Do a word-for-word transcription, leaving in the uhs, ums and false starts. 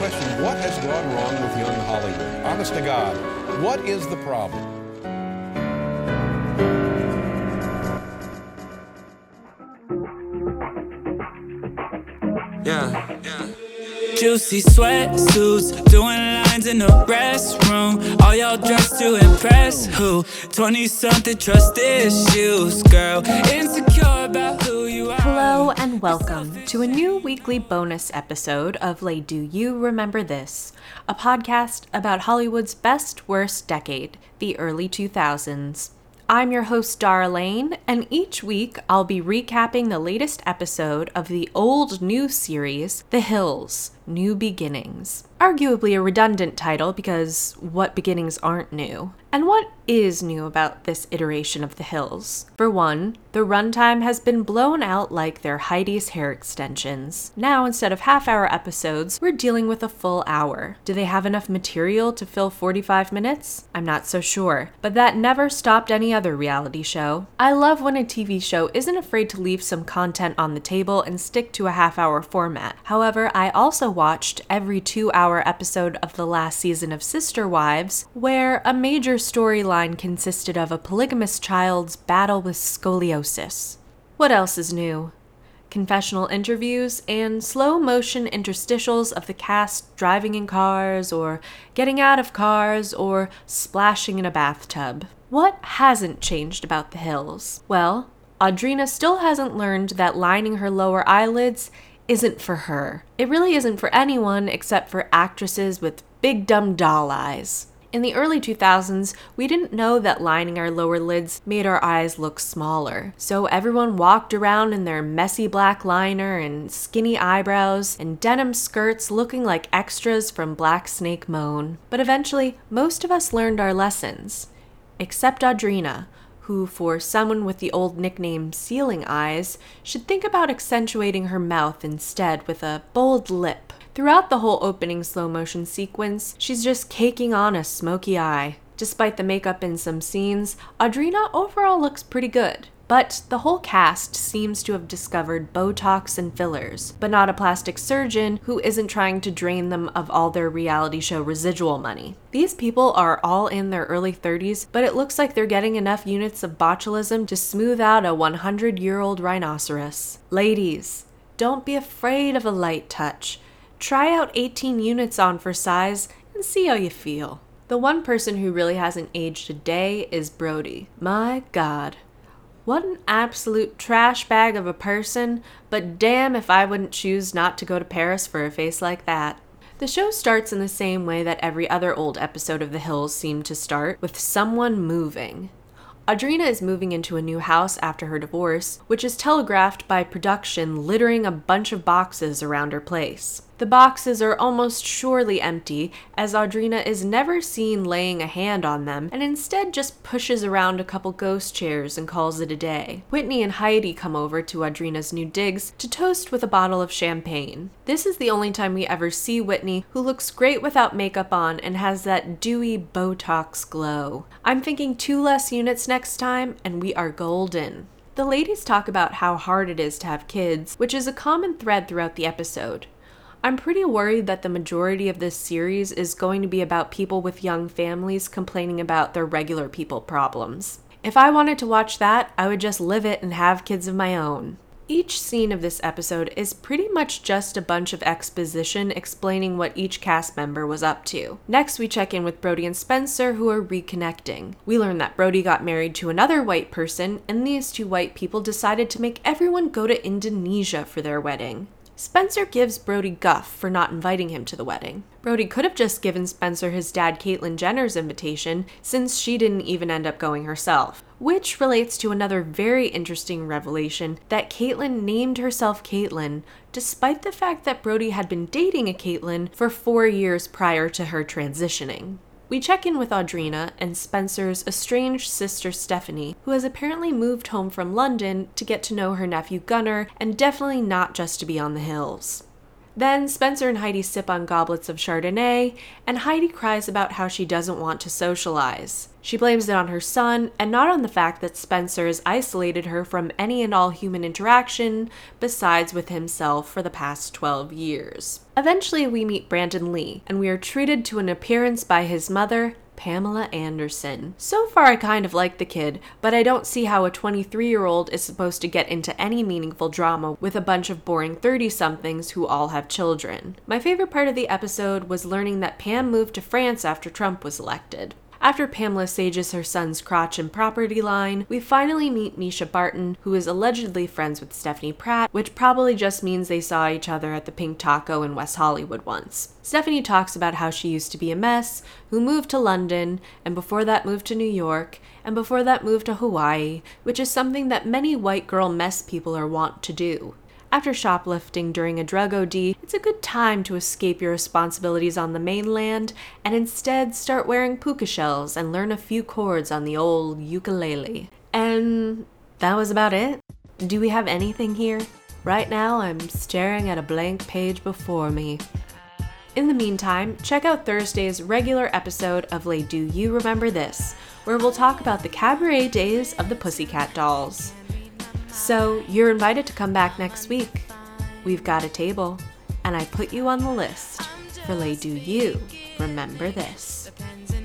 question, what has gone wrong with young Hollywood? Honest to God, what is the problem? Yeah, yeah. Juicy sweatsuits, doing lines in the restroom. All y'all dressed to impress who? twenty-something trust issues, girl. Insecure about who you are. Hello and welcome to a new weekly bonus episode of Lay Do You Remember This? A podcast about Hollywood's best worst decade, the early two thousands. I'm your host, Dara Lane, and each week I'll be recapping the latest episode of the old new series, The Hills, New Beginnings. Arguably a redundant title because what beginnings aren't new? And what is new about this iteration of The Hills? For one, the runtime has been blown out like their Heidi's hair extensions. Now, instead of half-hour episodes, we're dealing with a full hour. Do they have enough material to fill forty-five minutes? I'm not so sure, but that never stopped any other reality show. I love when a T V show isn't afraid to leave some content on the table and stick to a half-hour format. However, I also watched every two-hour episode of the last season of Sister Wives, where a major storyline consisted of a polygamous child's battle with scoliosis. What else is new? Confessional interviews and slow-motion interstitials of the cast driving in cars or getting out of cars or splashing in a bathtub. What hasn't changed about The Hills? Well, Audrina still hasn't learned that lining her lower eyelids isn't for her. It really isn't for anyone except for actresses with big dumb doll eyes. In the early two thousands, we didn't know that lining our lower lids made our eyes look smaller. So everyone walked around in their messy black liner and skinny eyebrows and denim skirts looking like extras from Black Snake Moan. But eventually, most of us learned our lessons. Except Audrina, who, for someone with the old nickname ceiling eyes, should think about accentuating her mouth instead with a bold lip. Throughout the whole opening slow-motion sequence, she's just caking on a smoky eye. Despite the makeup in some scenes, Audrina overall looks pretty good. But the whole cast seems to have discovered Botox and fillers, but not a plastic surgeon who isn't trying to drain them of all their reality show residual money. These people are all in their early thirties, but it looks like they're getting enough units of botulism to smooth out a one hundred year old rhinoceros. Ladies, don't be afraid of a light touch. Try out eighteen units on for size and see how you feel. The one person who really hasn't aged a day is Brody. My God. What an absolute trash bag of a person, but damn if I wouldn't choose not to go to Paris for a face like that. The show starts in the same way that every other old episode of The Hills seemed to start, with someone moving. Audrina is moving into a new house after her divorce, which is telegraphed by production littering a bunch of boxes around her place. The boxes are almost surely empty, as Audrina is never seen laying a hand on them, and instead just pushes around a couple ghost chairs and calls it a day. Whitney and Heidi come over to Audrina's new digs to toast with a bottle of champagne. This is the only time we ever see Whitney, who looks great without makeup on and has that dewy Botox glow. I'm thinking two less units next time, and we are golden. The ladies talk about how hard it is to have kids, which is a common thread throughout the episode. I'm pretty worried that the majority of this series is going to be about people with young families complaining about their regular people problems. If I wanted to watch that, I would just live it and have kids of my own. Each scene of this episode is pretty much just a bunch of exposition explaining what each cast member was up to. Next, we check in with Brody and Spencer, who are reconnecting. We learn that Brody got married to another white person, and these two white people decided to make everyone go to Indonesia for their wedding. Spencer gives Brody guff for not inviting him to the wedding. Brody could have just given Spencer his dad Caitlyn Jenner's invitation, since she didn't even end up going herself. Which relates to another very interesting revelation that Caitlyn named herself Caitlyn, despite the fact that Brody had been dating a Caitlyn for four years prior to her transitioning. We check in with Audrina and Spencer's estranged sister Stephanie, who has apparently moved home from London to get to know her nephew Gunnar, and definitely not just to be on the hills. Then Spencer and Heidi sip on goblets of Chardonnay, and Heidi cries about how she doesn't want to socialize. She blames it on her son, and not on the fact that Spencer has isolated her from any and all human interaction, besides with himself for the past twelve years. Eventually, we meet Brandon Lee, and we are treated to an appearance by his mother, Pamela Anderson. So far, I kind of like the kid, but I don't see how a twenty-three-year-old is supposed to get into any meaningful drama with a bunch of boring thirty-somethings who all have children. My favorite part of the episode was learning that Pam moved to France after Trump was elected. After Pamela sages her son's crotch and property line, we finally meet Misha Barton, who is allegedly friends with Stephanie Pratt, which probably just means they saw each other at the Pink Taco in West Hollywood once. Stephanie talks about how she used to be a mess, who moved to London, and before that moved to New York, and before that moved to Hawaii, which is something that many white girl mess people are wont to do. After shoplifting during a drug O D, it's a good time to escape your responsibilities on the mainland and instead start wearing puka shells and learn a few chords on the old ukulele. And that was about it. Do we have anything here? Right now, I'm staring at a blank page before me. In the meantime, check out Thursday's regular episode of Les Do You Remember This, where we'll talk about the cabaret days of the Pussycat Dolls. So, you're invited to come back next week. We've got a table, and I put you on the list for Les Do You Remember This.